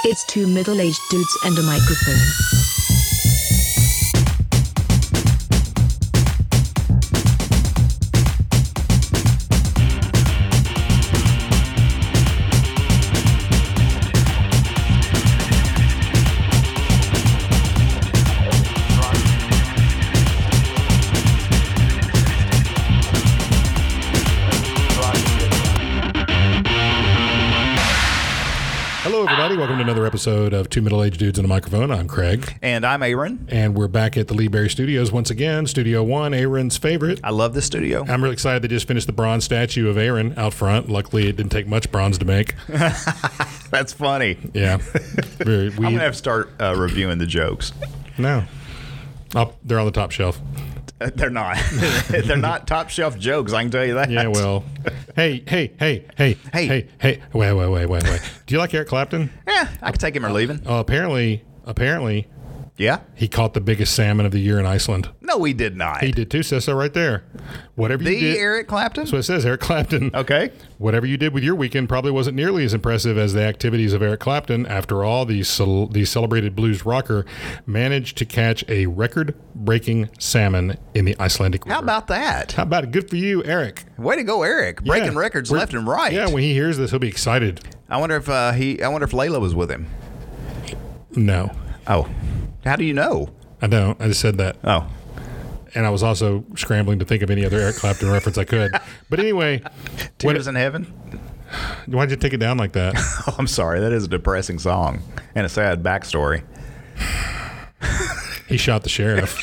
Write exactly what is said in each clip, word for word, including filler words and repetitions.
It's two middle-aged dudes and a microphone. Hello, everybody. Welcome to another episode of Two Middle-Aged Dudes and a Microphone. I'm Craig. And I'm Aaron. And we're back at the Lee Berry Studios once again. Studio One, Aaron's favorite. I love this studio. I'm really excited they just finished the bronze statue of Aaron out front. Luckily, it didn't take much bronze to make. That's funny. Yeah. Very, we, I'm going to have to start uh, reviewing the jokes. No. Oh, they're on the top shelf. Uh, they're not. They're not top shelf jokes, I can tell you that. Yeah, well. Hey, hey, hey, hey, Hey. hey, hey. Wait, wait, wait, wait, wait. Do you like Eric Clapton? Yeah, I can take him or leave him. Oh, apparently, apparently, Yeah? he caught the biggest salmon of the year in Iceland. No, he did not. He did too. Says so right there. Whatever The you did. Eric Clapton? That's what it says, Eric Clapton. Okay. Whatever you did with your weekend probably wasn't nearly as impressive as the activities of Eric Clapton. After all, the, cel- the celebrated blues rocker managed to catch a record-breaking salmon in the Icelandic River. How about that? How about it? Good for you, Eric. Way to go, Eric. Breaking Yeah. records We're- left and right. Yeah, when he hears this, he'll be excited. I wonder if uh, he. I wonder if Layla was with him. No, Oh. How do you know? I don't. I just said that. Oh. And I was also scrambling to think of any other Eric Clapton reference I could. But anyway, Tears in Heaven? why'd you take it down like that? Oh, I'm sorry. That is a depressing song and a sad backstory. He shot the sheriff.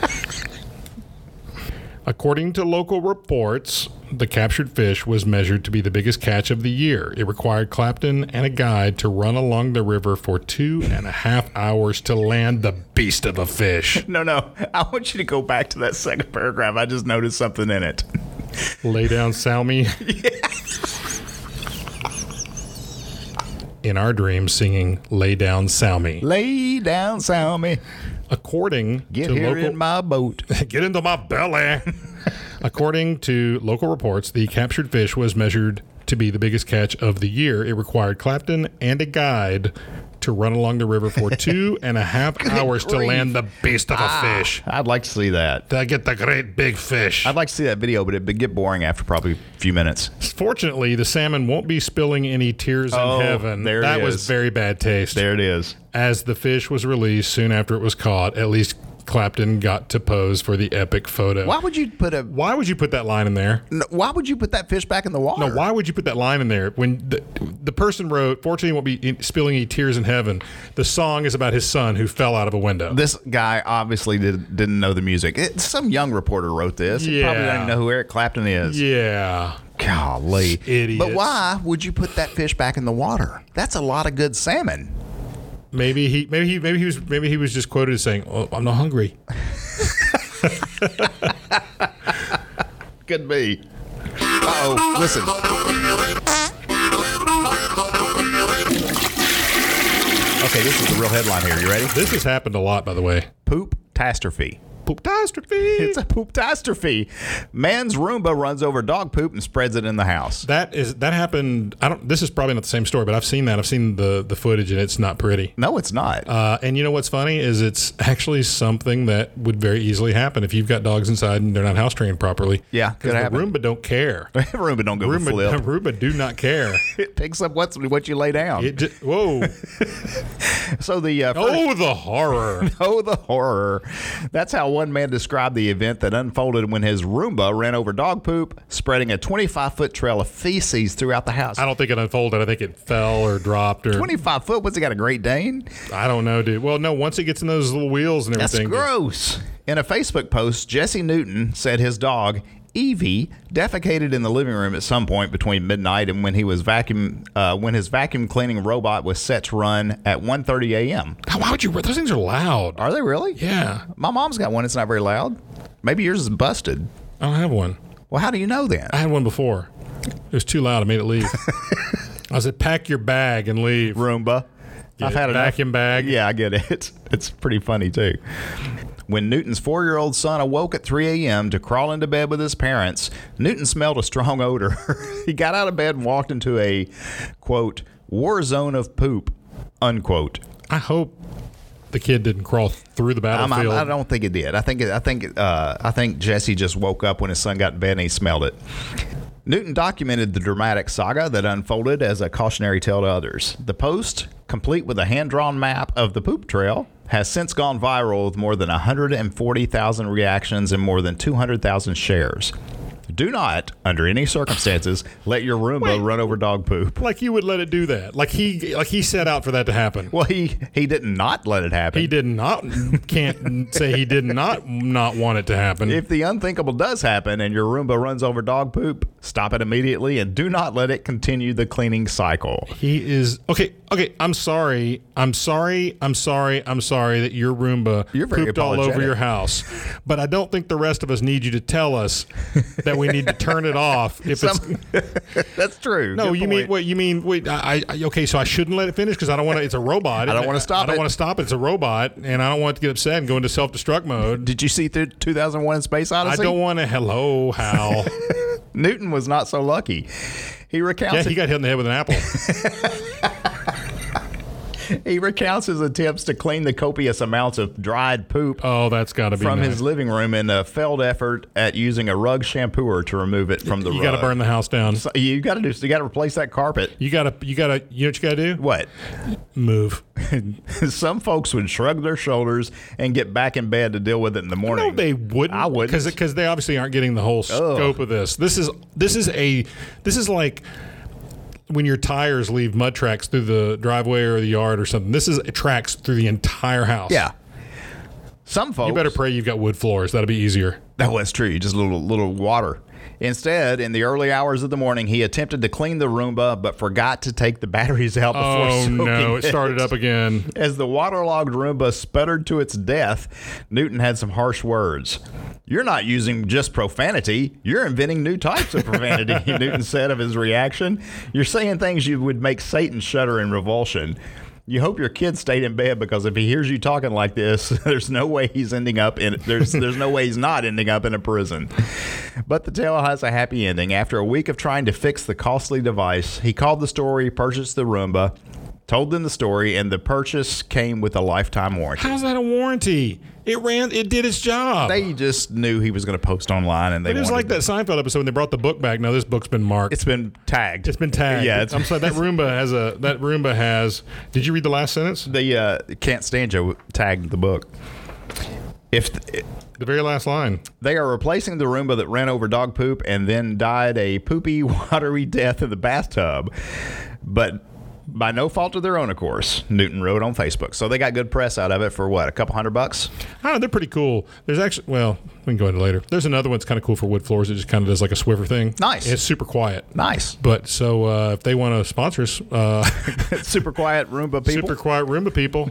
According to local reports, the captured fish was measured to be the biggest catch of the year. It required Clapton and a guide to run along the river for two and a half hours to land the beast of a fish. No, no. I want you to go back to that second paragraph. I just noticed something in it. Lay down, Salmi. In our dreams, singing "Lay Down, Salmi." Lay down, Salmi. According Get to here local, in my boat. get into my belly. According to local reports, the captured fish was measured to be the biggest catch of the year. It required Clapton and a guide to run along the river for two and a half hours to grief. land the beast of a fish. I'd like to see that. To get the great big fish. I'd like to see that video, but it'd get boring after probably a few minutes. Fortunately, the salmon won't be spilling any tears Oh, in heaven. there it that was is. very bad taste. There it is. As the fish was released soon after it was caught, at least Clapton got to pose for the epic photo. Why would you put a? Why would you put that line in there? n- Why would you put that fish back in the water? No, why would you put that line in there when the, the person wrote, "Fortunately, he won't be in- spilling any tears in heaven." The song is about his son who fell out of a window. This guy obviously did, didn't know the music. It, some young reporter wrote this. He probably Yeah. doesn't even know who Eric Clapton is. Yeah. Golly. Idiots. But why would you put that fish back in the water? That's a lot of good salmon. Maybe he maybe he maybe he was maybe he was just quoted as saying, "Oh, I'm not hungry." Could be. Uh-oh. Listen. Okay, this is the real headline here. You ready? This has happened a lot, by the way. Poop-tastrophe. Poop-tastrophe. It's a poop-tastrophe. Man's Roomba runs over dog poop and spreads it in the house. That is that happened. I don't. This is probably not the same story, but I've seen that. I've seen the the footage, and it's not pretty. No, it's not. Uh, and you know what's funny is it's actually something that would very easily happen if you've got dogs inside and they're not house trained properly. Yeah, because could the happen. Roomba don't care. Roomba don't give a Roomba, flip. Roomba do not care. It picks up what's, what you lay down. It just, whoa! So the uh, first- Oh, the horror! Oh, the horror. That's how one man described the event that unfolded when his Roomba ran over dog poop, spreading a twenty-five foot trail of feces throughout the house. I don't think it unfolded. I think it fell or dropped or twenty-five foot? What's he got, a Great Dane? I don't know, dude. Well, no. Once it gets in those little wheels and That's everything, gross. In a Facebook post, Jesse Newton said his dog, Evie, defecated in the living room at some point between midnight and when he was vacuum uh, when his vacuum cleaning robot was set to run at one thirty a.m. Why would you? Those things are loud. Are they really? Yeah, My mom's got one. It's not very loud. Maybe yours is busted. I don't have one. Well, how do you know then? I had one before. It was too loud. I made it leave. I said, "Pack your bag and leave." Roomba. Get I've it? had a Vacuum bag. Yeah, I get it. It's pretty funny too. When Newton's four-year-old son awoke at three a.m. to crawl into bed with his parents, Newton smelled a strong odor. He got out of bed and walked into a, quote, war zone of poop, unquote. I hope the kid didn't crawl through the I'm, battlefield. I'm, I don't think it did. I think it, I think uh, I think Jesse just woke up when his son got in bed and he smelled it. Newton documented the dramatic saga that unfolded as a cautionary tale to others. The post, complete with a hand-drawn map of the poop trail, has since gone viral with more than one hundred forty thousand reactions and more than two hundred thousand shares. Do not, under any circumstances, let your Roomba Wait. run over dog poop. Like you would let it do that. Like he like he set out for that to happen. Well, he, he did not let it happen. He did not can't say he did not not want it to happen. If the unthinkable does happen and your Roomba runs over dog poop, stop it immediately and do not let it continue the cleaning cycle. He is okay. Okay, I'm sorry. I'm sorry. I'm sorry. I'm sorry that your Roomba You're very pooped all over apologetic. your house. But I don't think the rest of us need you to tell us that we need to turn it off. If Some- it's That's true. no, Good you mean point. wait. You mean wait. I, I okay. So I shouldn't let it finish because I don't want to. It's a robot. I don't wanna stop I don't it. want to stop it. It's a robot, and I don't want it to get upset and go into self-destruct mode. Did you see through two thousand one: Space I Odyssey? don't want to. Hello, Hal. Newton was not so lucky. He recounts Yeah, he got hit in the head with an apple. he recounts his attempts to clean the copious amounts of dried poop Oh, that's got to be from nice. his living room in a failed effort at using a rug shampooer to remove it from the You rug. got to burn the house down. So you got to do. You got to replace that carpet. You got to. You got to. You know what you got to do? What? Move. Some folks would shrug their shoulders and get back in bed to deal with it in the morning. No, they wouldn't. I wouldn't. because they obviously aren't getting the whole scope of this. This is this is a this is like when your tires leave mud tracks through the driveway or the yard or something. This is tracks through the entire house. Yeah. Some folks. You better pray you've got wood floors. That'll be easier. That was true. Just a little little water. Instead, in the early hours of the morning, he attempted to clean the Roomba, but forgot to take the batteries out before Oh soaking no! It started up again. As the waterlogged Roomba sputtered to its death, Newton had some harsh words. "You're not using just profanity. You're inventing new types of profanity," Newton said of his reaction. "You're saying things you would make Satan shudder in revulsion. You hope your kid stayed in bed because if he hears you talking like this, there's no way he's ending up in there's there's no way he's not ending up in a prison." But the tale has a happy ending. After a week of trying to fix the costly device, he called the store, purchased the Roomba, told them the story, and the purchase came with a lifetime warranty. How's that a warranty? It ran. It did its job. They just knew he was going to post online, and they it was wanted like that Seinfeld episode when they brought the book back. Now this book's been marked. It's been tagged. It's been tagged. Yeah, it's, I'm sorry. That Roomba has a. That Roomba has. Did you read the last sentence? the uh, Can't Stand You tagged the book. If th- The very last line. They are replacing the Roomba that ran over dog poop and then died a poopy, watery death in the bathtub, but by no fault of their own, of course, Newton wrote on Facebook. So they got good press out of it for what, a couple hundred bucks? I don't know, they're pretty cool. There's actually, well, we can go into it later. There's another one that's kind of cool for wood floors. It just kind of does like a Swiffer thing. Nice. It's super quiet. Nice. But so uh, if they want to sponsor us, uh, Super quiet Roomba people. super quiet Roomba people.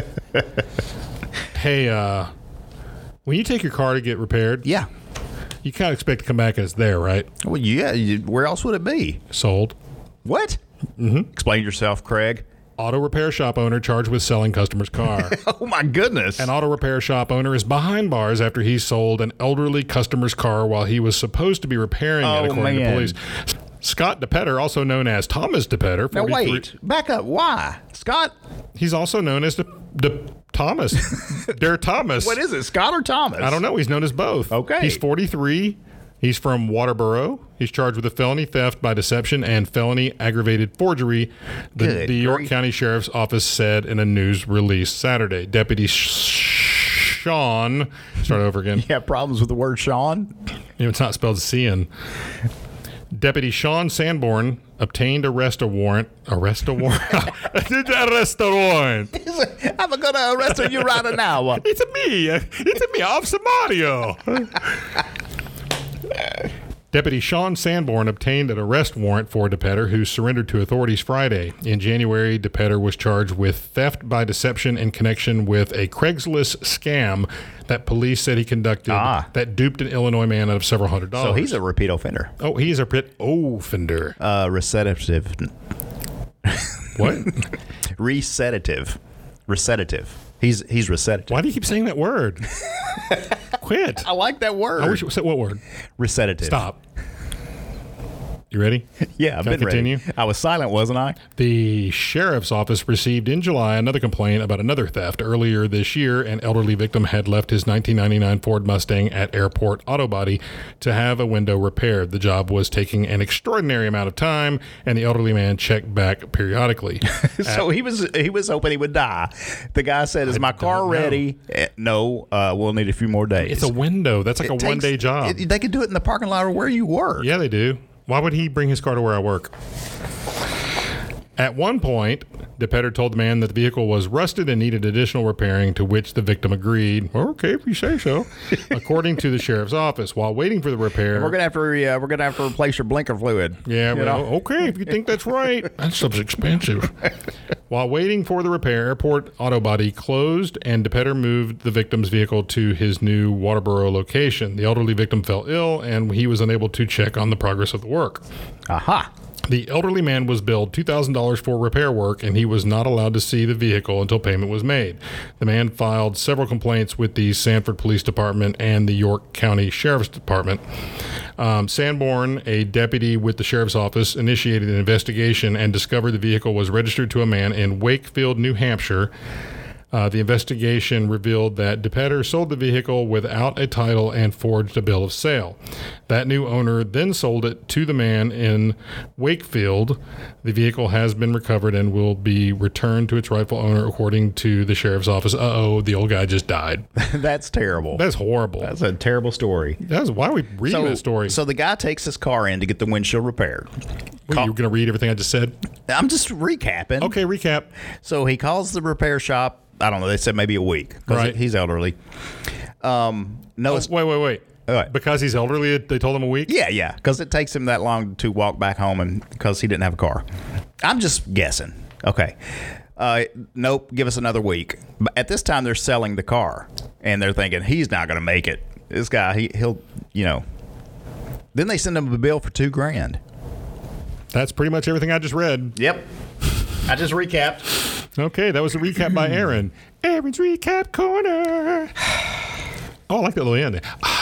Hey, uh, when you take your car to get repaired, Yeah. you kind of expect to come back as there, right? Well, yeah. You, where else would it be? Sold. What? Mm-hmm. Explain yourself, Craig. Auto repair shop owner charged with selling customer's car. Oh, my goodness. An auto repair shop owner is behind bars after he sold an elderly customer's car while he was supposed to be repairing Oh, it, according man. to police. Scott DePetter, also known as Thomas DePetter, Now, forty-three wait. Back up. Why? Scott? He's also known as De, De Thomas. Der Thomas. What is it, Scott or Thomas? I don't know. He's known as both. Okay. He's forty-three. He's from Waterboro. He's charged with a felony theft by deception and felony aggravated forgery, the, Good the York grief. County Sheriff's Office said in a news release Saturday. Deputy Sh- Sean, start over again. You have problems with the word Sean? You know, it's not spelled C N. Deputy Sean Sanborn obtained arrest a warrant. Arrest a warrant? Arrest a warrant. I'm going to arrest you right now. It's a me. It's a me, Officer Mario. Deputy Sean Sanborn obtained an arrest warrant for DePetter, who surrendered to authorities Friday. In January, DePetter was charged with theft by deception in connection with a Craigslist scam that police said he conducted Ah. that duped an Illinois man out of several hundred dollars. So he's a repeat offender. Oh, he's a pit offender. Uh, recitative. What? Recitative. Recitative. He's he's recitative. Why do you keep saying that word? Quit. I like that word. I wish you said what word? Recitative. Stop. You ready? Yeah, I've Can I been continue? ready. I was silent, wasn't I? The sheriff's office received in July another complaint about another theft. Earlier this year, an elderly victim had left his nineteen ninety-nine Ford Mustang at Airport Auto Body to have a window repaired. The job was taking an extraordinary amount of time, and the elderly man checked back periodically. So he was he was hoping he would die. The guy said, "Is my car don't know. ready?" Eh, no, uh, we'll need a few more days. It's a window. That's like It a takes- one-day job. it- they could do it in the parking lot or where you work. Yeah, they do. Why would he bring his car to where I work? At one point, DePetter told the man that the vehicle was rusted and needed additional repairing, to which the victim agreed. Well, okay, if you say so. According to the sheriff's office, while waiting for the repair, We're gonna have to re, uh, we're gonna have to replace your blinker fluid. yeah, You well, know? okay, if you think that's right. That stuff's expensive. While waiting for the repair, Airport Auto Body closed, and DePetter moved the victim's vehicle to his new Waterboro location. The elderly victim fell ill, and he was unable to check on the progress of the work. Aha. The elderly man was billed two thousand dollars for repair work, and he was not allowed to see the vehicle until payment was made. The man filed several complaints with the Sanford Police Department and the York County Sheriff's Department. Um, Sanborn, a deputy with the sheriff's office, initiated an investigation and discovered the vehicle was registered to a man in Wakefield, New Hampshire. Uh, the investigation revealed that DePetter sold the vehicle without a title and forged a bill of sale. That new owner then sold it to the man in Wakefield. The vehicle has been recovered and will be returned to its rightful owner, according to the sheriff's office. Uh-oh, the old guy just died. That's terrible. That's horrible. That's a terrible story. That's why are we reading So, that story? so the guy takes his car in to get the windshield repaired. Wait, you're going to read everything I just said? I'm just recapping. Okay, recap. So he calls the repair shop. I don't know. They said maybe a week because Right. he's elderly. Um, no, Oh, it's, wait, wait, wait. All right. Because he's elderly, they told him a week? yeah, yeah, because it takes him that long to walk back home, and because he didn't have a car. I'm just guessing. Okay. Uh, nope. Give us another week. But at this time, they're selling the car, and they're thinking he's not going to make it. This guy, he, he'll, you know. Then they send him a bill for two grand. That's pretty much everything I just read. Yep. I just recapped. Okay, that was a recap by Aaron. Aaron's Recap Corner. Oh, I like that little end there.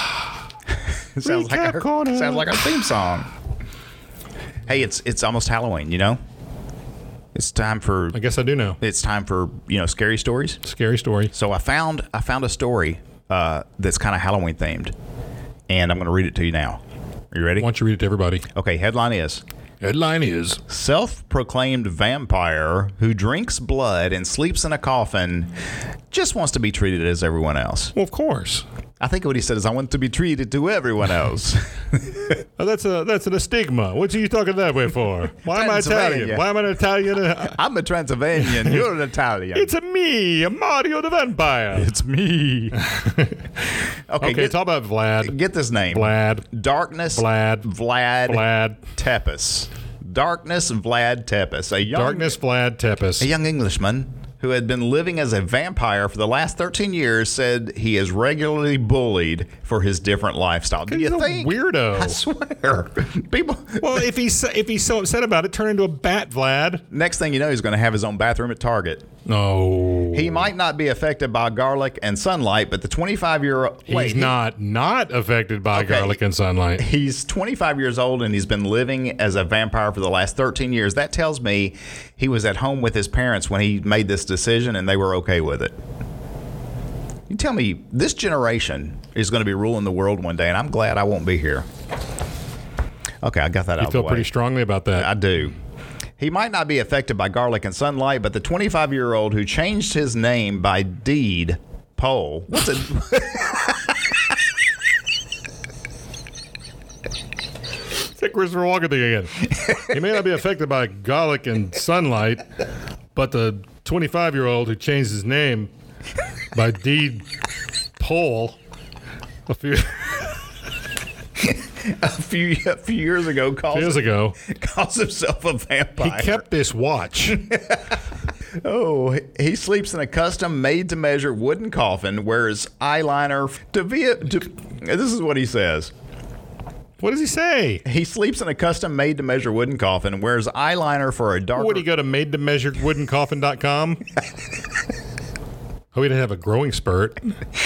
It sounds like Recap our, corner. sounds like our theme song. Hey, it's it's almost Halloween, you know? It's time for I guess I do know. it's time for, you know, scary stories. Scary story. So I found I found a story uh, that's kind of Halloween themed, and I'm going to read it to you now. Are you ready? Why don't you read it to everybody? Okay, headline is Headline is self-proclaimed vampire who drinks blood and sleeps in a coffin just wants to be treated as everyone else. Well, of course. I think what he said is, I want to be treated to everyone else. Oh, that's a that's an stigma. What are you talking that way for? Why am I Italian? Transylvania. Why am I an Italian? I'm a Transylvanian. You're an Italian. It's a me, Mario the Vampire. It's me. okay, Okay, get, talk about Vlad. get this name. Vlad. Darkness Vlad. Vlad Vlad. Tepes. Darkness Vlad Tepes. A young, Darkness Vlad Tepes. a young Englishman who had been living as a vampire for the last thirteen years said he is regularly bullied for his different lifestyle. Do He's you a think? weirdo. I swear. People. Well, if he's if he's so upset about it, turn into a bat, Vlad. Next thing you know, he's going to have his own bathroom at Target. No. He might not be affected by garlic and sunlight, but the twenty-five-year-old... He's not not affected by Okay. garlic and sunlight. He's twenty-five years old, and he's been living as a vampire for the last thirteen years. That tells me he was at home with his parents when he made this decision, and they were okay with it. You tell me, this generation is going to be ruling the world one day, and I'm glad I won't be here. Okay, I got that out You of feel the way. pretty strongly about that. I do. He might not be affected by garlic and sunlight, but the twenty-five-year-old who changed his name by deed, Poll. What's it? It's like Christopher Walken thing again. He may not be affected by garlic and sunlight, but the twenty-five-year-old who changed his name by deed poll a few a few a few years ago calls, years ago, calls himself a he vampire. kept this watch. Oh, he- he sleeps in a custom made-to-measure wooden coffin, wears eyeliner to via. To, this is what he says. What does he say? He sleeps in a custom made-to-measure wooden coffin, wears eyeliner for a darker. Would he go to made to measure wooden coffin dot com? Oh, he didn't have a growing spurt.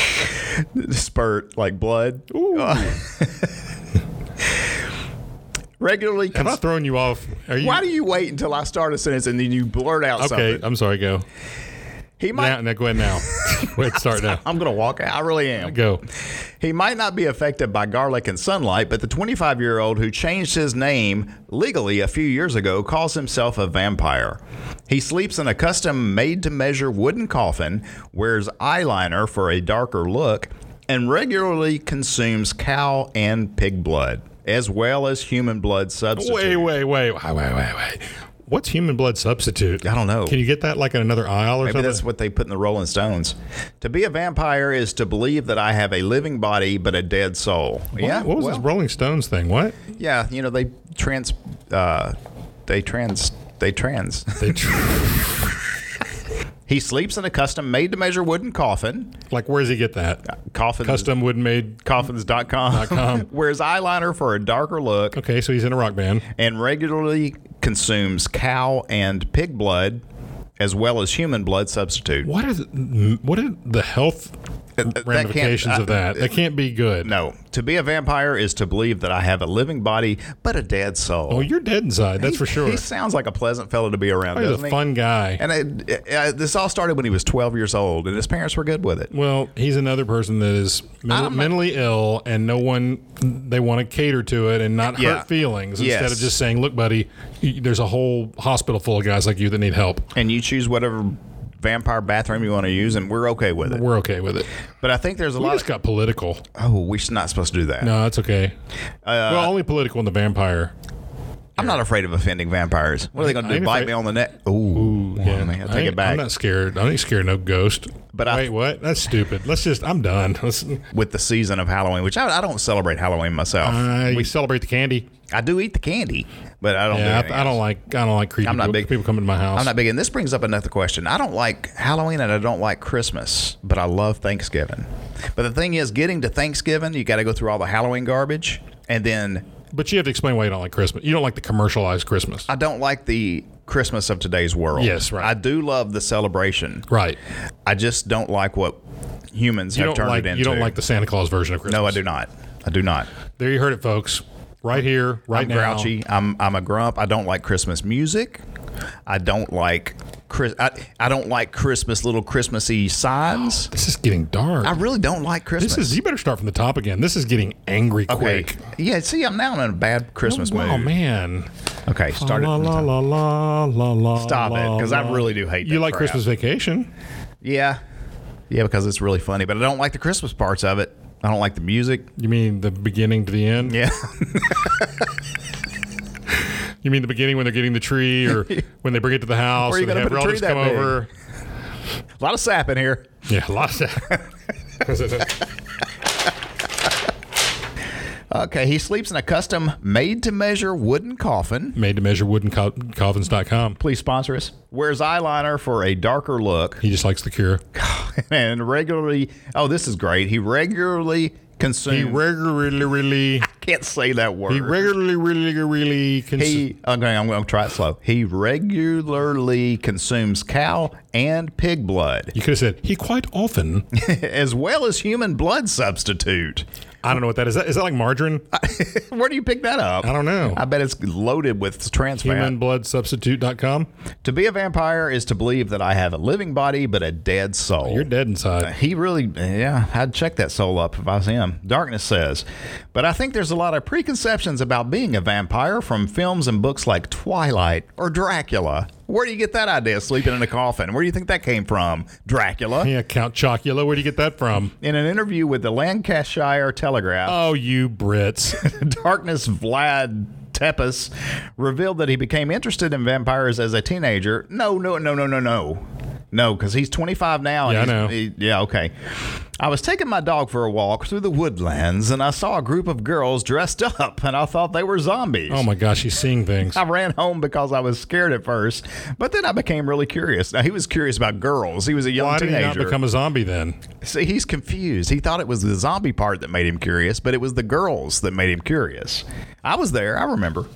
spurt like blood. Ooh. Regularly. Am I Cons- throwing you off? Are you, Why do you wait until I start a sentence and then you blurt out Okay, something? I'm sorry. Go. He might. Now, now go ahead now. Go ahead, start now. I'm going to walk out. I really am. Go. He might not be affected by garlic and sunlight, but the twenty-five-year-old who changed his name legally a few years ago calls himself a vampire. He sleeps in a custom made-to-measure wooden coffin, wears eyeliner for a darker look, and regularly consumes cow and pig blood, as well as human blood substitute. Wait, wait, wait, wait, wait, wait, wait. What's human blood substitute? I don't know. Can you get that like in another aisle or Maybe something? that's what they put in the Rolling Stones. To be a vampire is to believe that I have a living body but a dead soul. What- Yeah. What was well, this Rolling Stones thing? What? Yeah, you know they trans, uh, they trans, they trans. They tr- He sleeps in a custom made-to-measure wooden coffin. like, where does he get that? Coffins, Custom wood made. coffins dot com. com. Wears eyeliner for a darker look Okay, so he's in a rock band. and regularly consumes cow and pig blood, as well as human blood substitute. What is what are the health that can't- ramifications of uh, that? That can't be good. No, to be a vampire is to believe that I have a living body but a dead soul. Oh, you're dead inside. That's He- for sure. He sounds like a pleasant fellow to be around, Oh, he's doesn't a he? fun guy. And it, it, uh, this all started when he was twelve years old, and his parents were good with it. Well, he's another person that is men- I'm- mentally ill, and no one they want to cater to it and not Yeah. hurt feelings instead Yes. of just saying, "Look, buddy, y- there's a whole hospital full of guys like you that need help. And you choose whatever vampire bathroom you want to use, and we're okay with it. We're okay with it." But I think there's a We lot just of got political. oh, we're not supposed to do that. No, that's okay. Uh, well, only political in the vampire. I'm not afraid of offending vampires. What are they going to I do? ain't Bite afraid- me on the neck? Ooh, Yeah, man, I'll I take ain't- it back. I'm not scared. I ain't scared of no ghost. But I- wait, what? That's stupid. Let's just. I'm done. Let's. With the season of Halloween, which I, I don't celebrate Halloween myself. Uh, we, we celebrate the candy. I do eat the candy, but I don't. do Yeah, anything I, I don't else. like. I don't like creepy I'm not people, big- people coming to my house. I'm not big, and this brings up another question. I don't like Halloween and I don't like Christmas, but I love Thanksgiving. But the thing is, getting to Thanksgiving, you got to go through all the Halloween garbage, and then But you have to explain why you don't like Christmas. You don't like the commercialized Christmas. I don't like the Christmas of today's world. Yes, right. I do love the celebration. Right. I just don't like what humans You have don't turned like. it into. You don't like the Santa Claus version of Christmas. No, I do not. I do not. There you heard it, folks. Right here, right I'm now. grouchy. I'm I'm a grump. I don't like Christmas music. I don't like Chris. I, I don't like Christmas little Christmassy signs. This is getting dark. I really don't like Christmas. This is. You better start from the top again. This is getting angry okay. quick. Yeah. See, I'm now in a bad Christmas mood. Oh man. Okay. Start it. La from the la top. la la la la. Stop it, la, 'cause I la. really do hate You that like crap. Christmas Vacation? Yeah. Yeah, because it's really funny, but I don't like the Christmas parts of it. I don't like the music. You mean the beginning to the end? Yeah. You mean the beginning when they're getting the tree, or when they bring it to the house, Where are you or they gonna have put a tree relatives come that big? over? A lot of sap in here. Yeah, lots of. Okay, he sleeps in a custom made-to-measure wooden coffin. Made to measure wooden co- coffins dot com. Please sponsor us. Wears eyeliner for a darker look. He just likes the cure. And regularly, oh, this is great. He regularly consumes. He regularly, really, can't say that word. he regularly, really, really. Cons- He, okay, I'm going to try it slow. He regularly consumes cow and pig blood, you could have said he quite often. as well as human blood substitute. I don't know what that is. That, is that like margarine? Where do you pick that up? I don't know. I bet it's loaded with trans fat. human blood substitute dot com. To be a vampire is to believe that I have a living body but a dead soul. You're dead inside. He really, yeah, I'd check that soul up if I was him. Darkness says. But I think there's a lot of preconceptions about being a vampire from films and books like Twilight or Dracula. Where do you get that idea, sleeping in a coffin? Where do you think that came from? Dracula? Yeah, Count Chocula. Where do you get that from? In an interview with the Lancashire Telegraph, Oh, you Brits. Darkness Vlad Tepes revealed that he became interested in vampires as a teenager. No, no, no, no, no, no. No, because he's twenty-five now. And Yeah, I he's- know. he- yeah, okay. I was taking my dog for a walk through the woodlands, and I saw a group of girls dressed up, and I thought they were zombies. Oh my gosh, he's seeing things. I ran home because I was scared at first, but then I became really curious. Now, he was curious about girls. He was a young Why did he teenager. not become a zombie then? See, he's confused. He thought it was the zombie part that made him curious, but it was the girls that made him curious. I was there. I remember.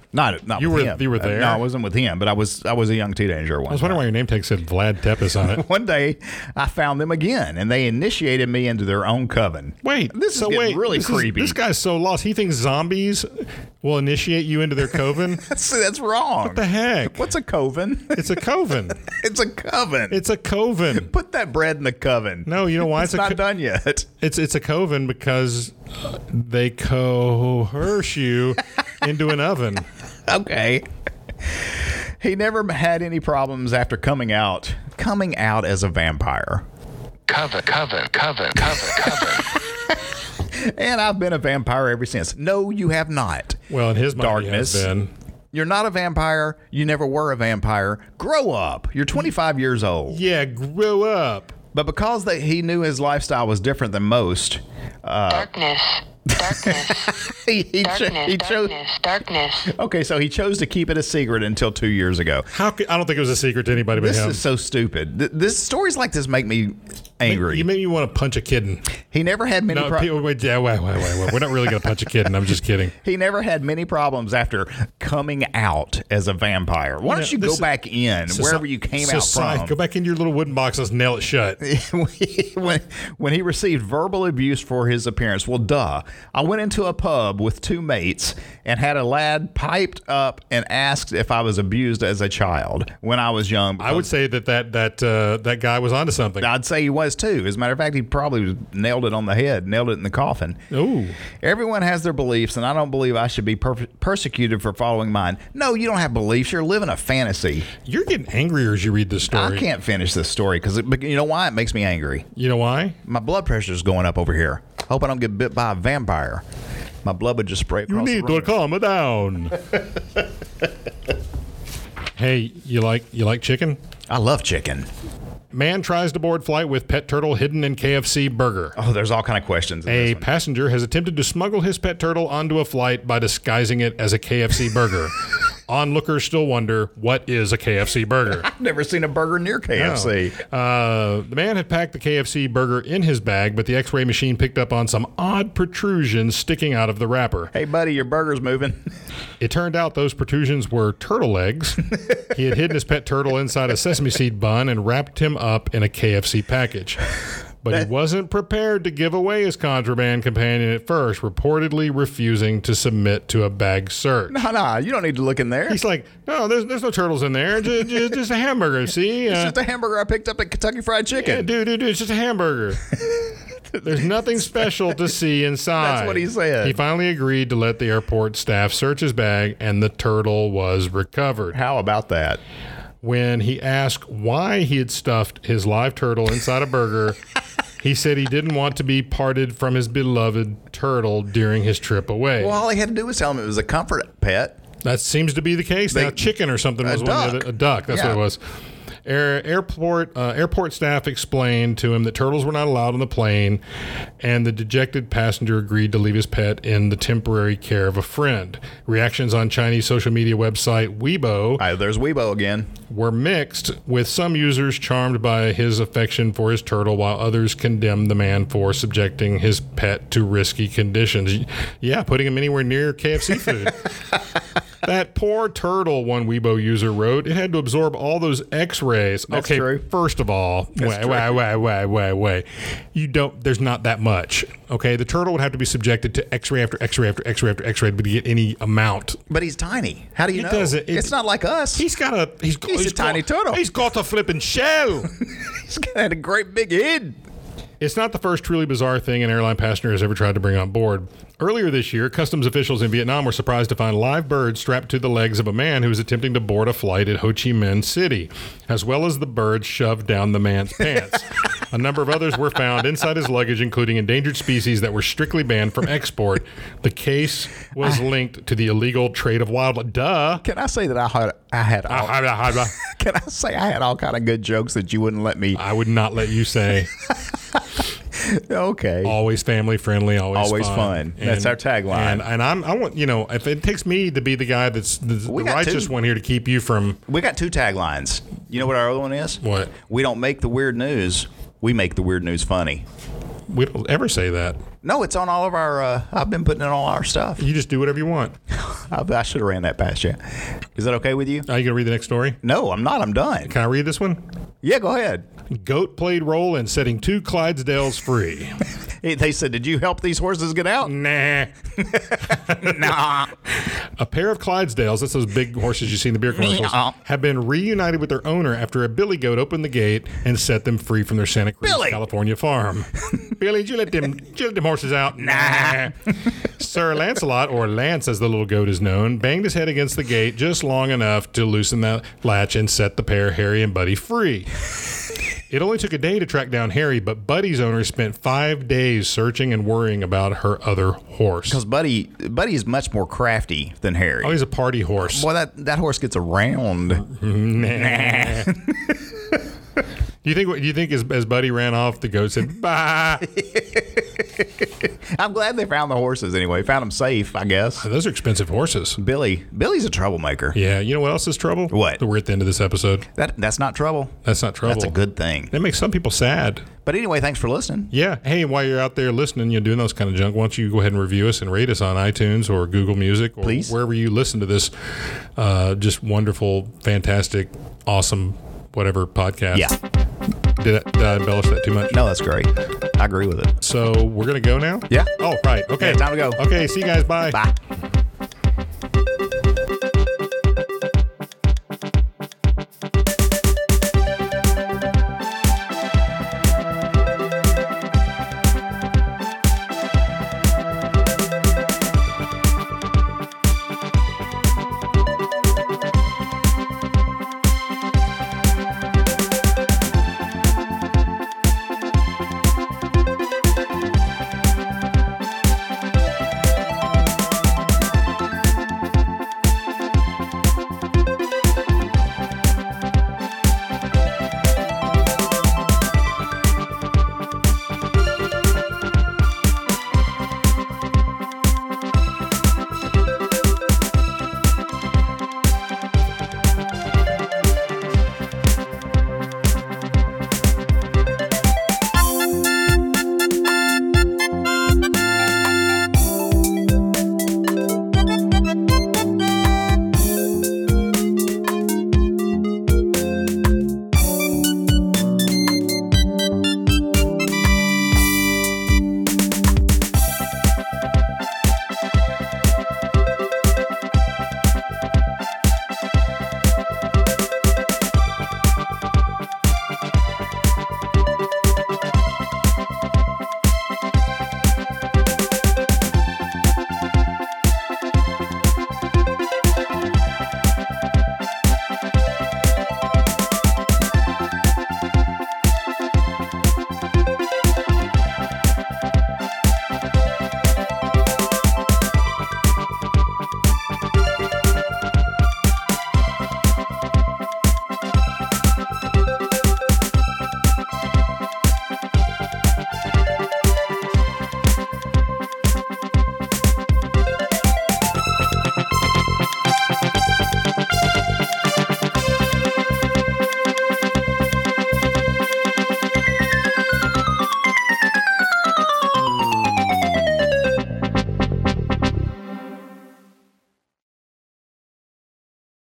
Not not You with were- him. you were Uh, there? no, I wasn't with him, but I was I was a young teenager. I was wondering why your name tag said Vlad Tepes on it. One day, I found them again, and they initiated me into their own coven. Wait, this is so getting wait, really this is- creepy. this guy's so lost. He thinks zombies will initiate you into their coven. that's, that's wrong. What the heck? What's a coven? It's a coven. It's a coven. It's a coven. Put that bread in the coven. No, you know why it's, it's, a not co- done yet. It's it's a coven because they coerce you into an oven. Okay. He never had any problems after coming out. Coming out as a vampire. Coven, coven, coven, coven, coven. And I've been a vampire ever since. No, you have not. Well, in his mind, he has Darkness. been. You're not a vampire. You never were a vampire. Grow up. You're twenty-five years old. Yeah, grow up. But because they, he knew his lifestyle was different than most, Darkness. Darkness. he, he, cho- Darkness. he chose. Darkness. Darkness. Okay, so he chose to keep it a secret until two years ago. How could, I don't think it was a secret to anybody but This him. is so stupid. Th- This stories like this make me angry. You make me want to punch a kitten. He never had many. No, pro- people, wait, yeah, wait, wait, wait, wait. We're not really going to punch a kitten. I'm just kidding. He never had many problems after coming out as a vampire. Why don't Yeah, you go this- back in Soci- wherever you came out society- from? Go back into your little wooden box. Let's nail it shut. when, when he received verbal abuse for his appearance. Well, duh. I went into a pub with two mates and had a lad piped up and asked if I was abused as a child when I was young. I would say that that that uh, that guy was onto something. I'd say he was too. As a matter of fact, he probably nailed it on the head, nailed it in the coffin. Ooh. Everyone has their beliefs, and I don't believe I should be per- persecuted for following mine. No, you don't have beliefs. You're living a fantasy. You're getting angrier as you read this story. I can't finish this story because you know why? It makes me angry. You know why? My blood pressure is going up over here. Hope I don't get bit by a vampire. My blood would just spray You across need the to room. calm it down. Hey, you like you like chicken? I love chicken. Man tries to board flight with pet turtle hidden in K F C burger. Oh, there's all kind of questions. In A this one. passenger has attempted to smuggle his pet turtle onto a flight by disguising it as a K F C burger. Onlookers still wonder, what is a K F C burger? I've never seen a burger near K F C. Uh, the man had packed the K F C burger in his bag, but the x-ray machine picked up on some odd protrusions sticking out of the wrapper. Hey, buddy, your burger's moving. It turned out those protrusions were turtle legs. He had hidden his pet turtle inside a sesame seed bun and wrapped him up in a K F C package. But he wasn't prepared to give away his contraband companion at first, reportedly refusing to submit to a bag search. No, no, you don't need to look in there. He's like, no, there's there's no turtles in there. Just, just, just a hamburger, see? It's Uh, just a hamburger I picked up at Kentucky Fried Chicken. yeah, dude, dude, dude, it's just a hamburger. There's nothing special to see inside. That's what he said. He finally agreed to let the airport staff search his bag, and the turtle was recovered. How about that? When he asked why he had stuffed his live turtle inside a burger, he said he didn't want to be parted from his beloved turtle during his trip away. Well, all he had to do was tell him it was a comfort pet. That seems to be the case. They- now, chicken or something a was one of duck. the other, a duck. That's Yeah. what it was. Air, airport uh, airport staff explained to him that turtles were not allowed on the plane, and the dejected passenger agreed to leave his pet in the temporary care of a friend. Reactions on Chinese social media website Weibo Uh, there's Weibo again. were mixed, with some users charmed by his affection for his turtle, while others condemned the man for subjecting his pet to risky conditions. Yeah, putting him anywhere near K F C food. That poor turtle, one Weibo user wrote. It had to absorb all those x-rays. That's okay, true. first of all, wait, wait, wait, wait, wait, wait. You don't, there's not that much. Okay, the turtle would have to be subjected to x-ray after x-ray after x-ray after x-ray to get any amount. But he's tiny. How do you He know? doesn't- it- it's not like us. He's got a, he's, He's a tiny got, turtle. He's got a flipping shell. He's got a great big head. It's not the first truly bizarre thing an airline passenger has ever tried to bring on board. Earlier this year, customs officials in Vietnam were surprised to find live birds strapped to the legs of a man who was attempting to board a flight at Ho Chi Minh City, as well as the birds shoved down the man's pants. A number of others were found inside his luggage, including endangered species that were strictly banned from export. The case was linked to the illegal trade of wildlife. Duh. Can I say that I had I had all, can I say I had all kind of good jokes that you wouldn't let me? I would not let you say. Okay. Always family friendly, always Always fun. fun. That's our tagline. And, and I'm, I want, you know, if it takes me to be the guy that's the, the We got righteous two. one here to keep you from We got two taglines. You know what our other one is? what? We don't make the weird news. We make the weird news funny. We don't ever say that. No, it's on all of our. Uh, I've been putting it on all our stuff. You just do whatever you want. I, I should have ran that past you. Is that okay with you? Are you going to read the next story? No, I'm not. I'm done. Can I read this one? Yeah, go ahead. Goat played role in setting two Clydesdales free. Hey, they said, "Did you help these horses get out?" Nah. Nah. A pair of Clydesdales, that's those big horses you see in the beer commercials, Yeah. have been reunited with their owner after a billy goat opened the gate and set them free from their Santa Cruz, Billy! California farm. Billy, did you let them, did you let them horses out? Nah. Sir Lancelot, or Lance as the little goat is known, banged his head against the gate just long enough to loosen the latch and set the pair, Harry and Buddy, free. It only took a day to track down Harry, but Buddy's owner spent five days searching and worrying about her other horse. Because Buddy, Buddy is much more crafty than Harry. Oh, he's a party horse. Boy, that, that horse gets around. Nah. Do you think? Do you think as, as Buddy ran off, the goat said bye? I'm glad they found the horses anyway. Found them safe, I guess. Those are expensive horses. Billy, Billy's a troublemaker. Yeah. You know what else is trouble? What? That we're at the end of this episode. That that's not trouble. That's not trouble. That's a good thing. That makes some people sad. But anyway, thanks for listening. Yeah. Hey, while you're out there listening, you're doing those kind of junk, why don't you go ahead and review us and rate us on iTunes or Google Music or Please. wherever you listen to this uh, just wonderful, fantastic, awesome, whatever podcast. Yeah. Did I, did I embellish that too much? No, that's great. I agree with it. So we're going to go now? Yeah. Oh, right. Okay. Yeah, time to go. Okay. See you guys. Bye. Bye.